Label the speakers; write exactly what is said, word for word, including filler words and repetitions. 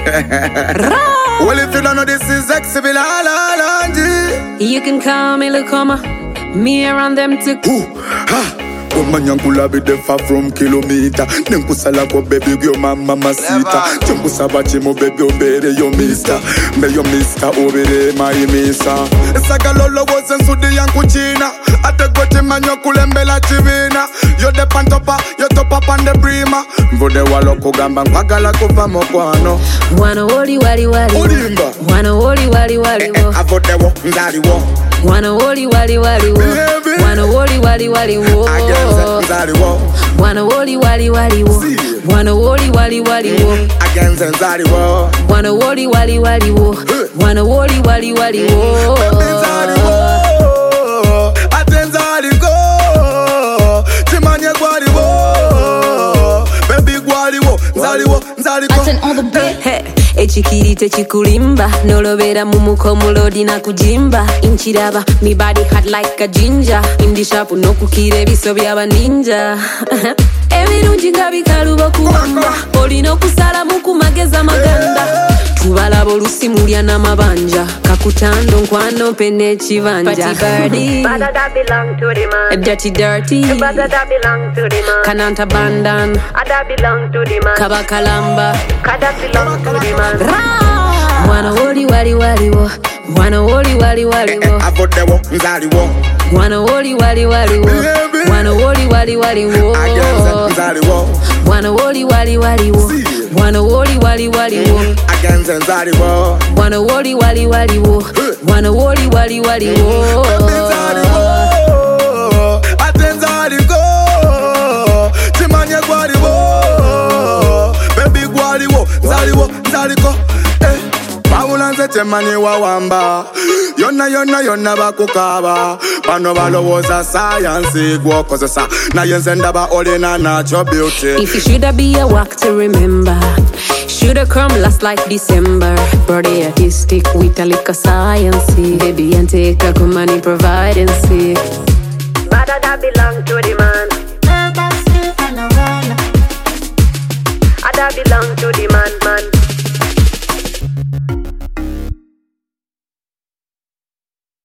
Speaker 1: Well, if you don't know this is Exhibit Alanji.
Speaker 2: You can call me Lukoma. Me around them too.
Speaker 1: Ooh, ha. Manyangula be far from kilometer. Nenkusala ko baby yo mama masita. Chungusaba chimo baby obere yo mister. Me yo mister obere my misa. Sagalolo was en sudi yanku china. Ate gote manyo kulembela chivina. Yo de pantopa, yo topa pande brima. Mvode walo kugamba mpagala kufa mokwano.
Speaker 2: Wana woli wali wali wo.
Speaker 1: Ulimba.
Speaker 2: Wana woli wali wali wo.
Speaker 1: Avote wo, ndali wo.
Speaker 2: Wana woli wali wali wo. Wana woli wali wali wo.
Speaker 1: Ndali wo.
Speaker 2: Wana woli wali wali wo. Wana woli wali wali wo.
Speaker 1: Against ndali wo.
Speaker 2: Wana woli wali wali wo. Wana woli wali wali wo.
Speaker 1: Ndali wo. Atenzali go. Timanye gwali wo. Baby gwali wo. Ndali wo. Ndali go.
Speaker 3: Attend on the beat.
Speaker 2: Echikiri techikulimba nolobera mumuko mulodi na kujimba inchiraba mi body hot like a ginger indi sharp no kukire biso byaba ninja ebirungi nga bikalubo kuwamba olina okusala mukumageza maganda tubala bolusi mulya n'amabanja kakutando nkwano pene chivanja Party birdie
Speaker 4: but that belong to the man.
Speaker 2: Dirty dirty
Speaker 4: But that belong to the man.
Speaker 2: Kananta bandan
Speaker 4: That belong to the man.
Speaker 2: Kabakalamba
Speaker 4: That belong to the man.
Speaker 2: Wana woli wali wali wo. Wana woli wali wali wo.
Speaker 1: Avote wo, ndali wo.
Speaker 2: Wana woli wali wali wo. Wana woli wali wali wo.
Speaker 1: Against ndali wo.
Speaker 2: Wana woli wali wali wo. Wana woli wali wali wo.
Speaker 1: Against ndali wo.
Speaker 2: Wana woli wali wali wo. Wana woli wali wali wo.
Speaker 1: Ndali wo. Atenzali go. Timanye gwali wo. Baby gwali wo. Ndali wo, ndali go. Eh. Bawulanze temanye wawamba. Yonna yonna yonna bakukaba. Bano balowoza science gwokozesa. Na yenze ndaba olina natural beauty.
Speaker 2: If you shoulda be a walk to remember, shoulda come last like December. Body artistic with a lick of science. Baby and take a come money provide and see.
Speaker 4: But that belong to the man.